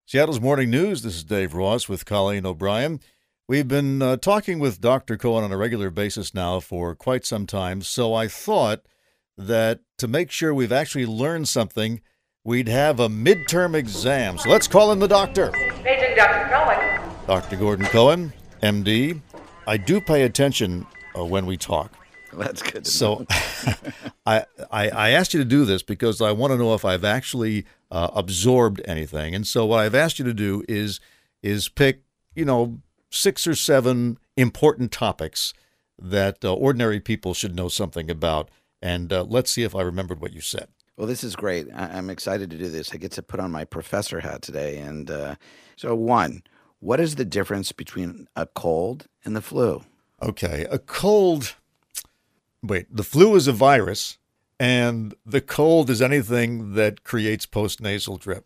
Seattle's Morning News. This is Dave Ross with Colleen O'Brien. We've been talking with Dr. Cohen on a regular basis now for quite some time, so I thought that to make sure we've actually learned something, we'd have a midterm exam. So let's call in the doctor. Paging Dr. Cohen. Dr. Gordon Cohen, MD. I do pay attention when we talk. That's good to So I asked you to do this because I want to know if I've actually absorbed anything. And so what I've asked you to do is pick, 6 or 7 important topics that ordinary people should know something about. And let's see if I remembered what you said. Well, this is great. I'm excited to do this. I get to put on my professor hat today. And so, one, what is the difference between a cold and the flu? Okay, a cold. Wait, the flu is a virus, and the cold is anything that creates postnasal drip.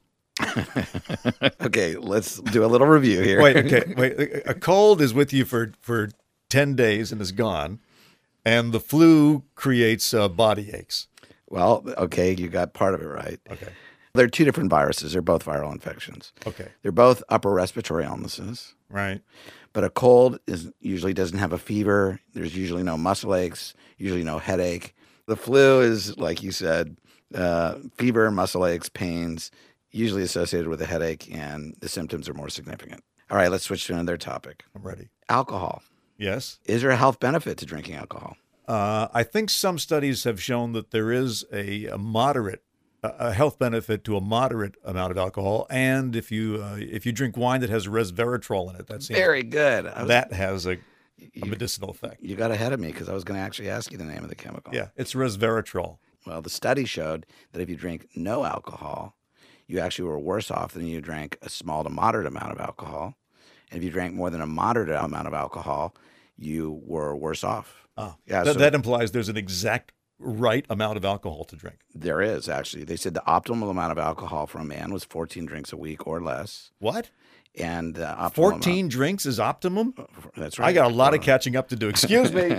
Okay, let's do a little review here. Wait. A cold is with you for 10 days and is gone, and the flu creates body aches. Well, okay, you got part of it right. Okay. They're two different viruses. They're both viral infections. Okay. They're both upper respiratory illnesses. Right. But a cold usually doesn't have a fever. There's usually no muscle aches, usually no headache. The flu is, like you said, fever, muscle aches, pains, usually associated with a headache, and the symptoms are more significant. All right, let's switch to another topic. I'm ready. Alcohol. Yes. Is there a health benefit to drinking alcohol? I think some studies have shown that there is a health benefit to a moderate amount of alcohol, and if you drink wine that has resveratrol in it, Very good. That has a medicinal effect. You got ahead of me because I was going to actually ask you the name of the chemical. Yeah, it's resveratrol. Well, the study showed that if you drink no alcohol, you actually were worse off than you drank a small to moderate amount of alcohol. And if you drank more than a moderate amount of alcohol, you were worse off. Oh, yeah. That implies there's an exact right amount of alcohol to drink. There is, actually. They said the optimal amount of alcohol for a man was 14 drinks a week or less. What? And 14 drinks is optimum? That's right. I got a lot of catching up to do. Excuse me.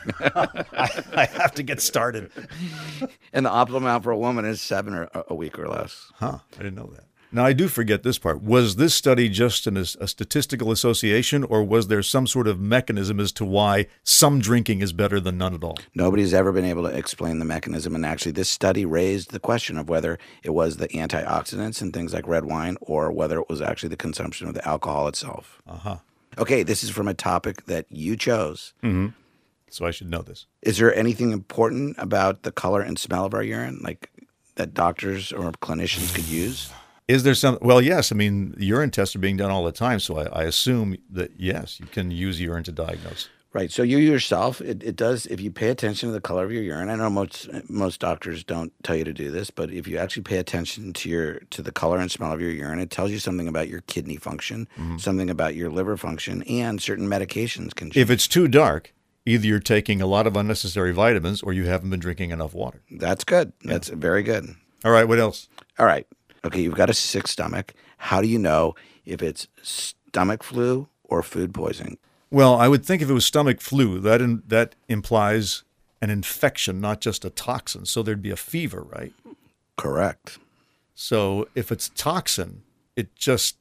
I have to get started. And the optimal amount for a woman is 7 or a week or less. Huh. I didn't know that. Now, I do forget this part. Was this study just a statistical association, or was there some sort of mechanism as to why some drinking is better than none at all? Nobody's ever been able to explain the mechanism. And actually, this study raised the question of whether it was the antioxidants in things like red wine or whether it was actually the consumption of the alcohol itself. Uh-huh. Okay, this is from a topic that you chose. Mm-hmm. So I should know this. Is there anything important about the color and smell of our urine, like that doctors or clinicians could use? Is there some? Well, yes. I mean, urine tests are being done all the time, so I assume that, yes, you can use urine to diagnose. Right. So you yourself, it does, if you pay attention to the color of your urine, I know most doctors don't tell you to do this, but if you actually pay attention to the color and smell of your urine, it tells you something about your kidney function, something about your liver function, and certain medications can change. If it's too dark, either you're taking a lot of unnecessary vitamins or you haven't been drinking enough water. That's good. That's very good. All right. What else? All right. Okay, you've got a sick stomach. How do you know if it's stomach flu or food poisoning? Well, I would think if it was stomach flu, that implies an infection, not just a toxin. So there'd be a fever, right? Correct. So if it's toxin, it just,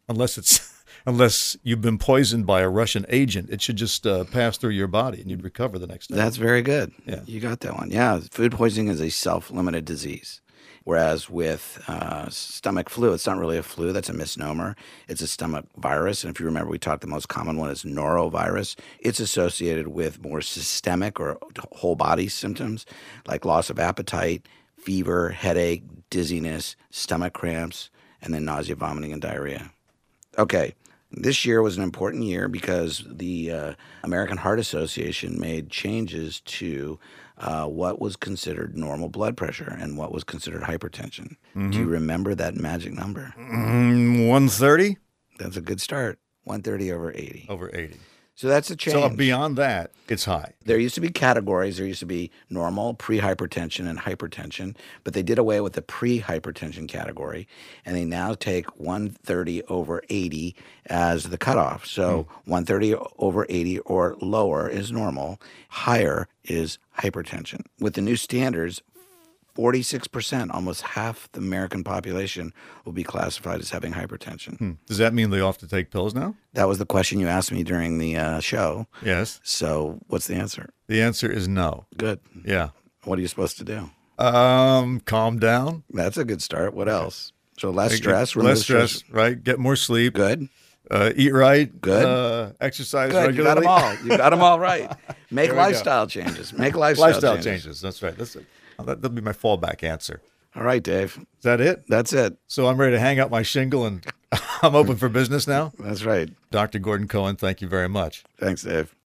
unless you've been poisoned by a Russian agent, it should just pass through your body and you'd recover the next day. That's very good. Yeah. You got that one. Yeah, food poisoning is a self-limited disease. Whereas with stomach flu, it's not really a flu. That's a misnomer. It's a stomach virus. And if you remember, we talked the most common one is norovirus. It's associated with more systemic or whole body symptoms like loss of appetite, fever, headache, dizziness, stomach cramps, and then nausea, vomiting, and diarrhea. Okay. This year was an important year because the American Heart Association made changes to what was considered normal blood pressure and what was considered hypertension. Do you remember that magic number? 130? That's a good start. 130 over 80. Over 80. So that's a change. So beyond that, it's high. There used to be categories. There used to be normal, pre-hypertension, and hypertension, but they did away with the pre-hypertension category, and they now take 130 over 80 as the cutoff. So 130 over 80 or lower is normal. Higher is hypertension. With the new standards, 46%, almost half the American population, will be classified as having hypertension. Does that mean they all have to take pills now? That was the question you asked me during the show. Yes. So what's the answer? The answer is no. Good. Yeah. What are you supposed to do? Calm down. That's a good start. What else? So less stress. remove Less stress, right? Get more sleep. Good. Eat right. Good. Exercise Good. You got regularly. them all. You got them all right. Make There we go. lifestyle changes. Make lifestyle changes. That's right. That'll be my fallback answer. All right, Dave. Is that it? That's it. So I'm ready to hang up my shingle and I'm open for business now. That's right. Dr. Gordon Cohen, thank you very much. Thanks, Dave.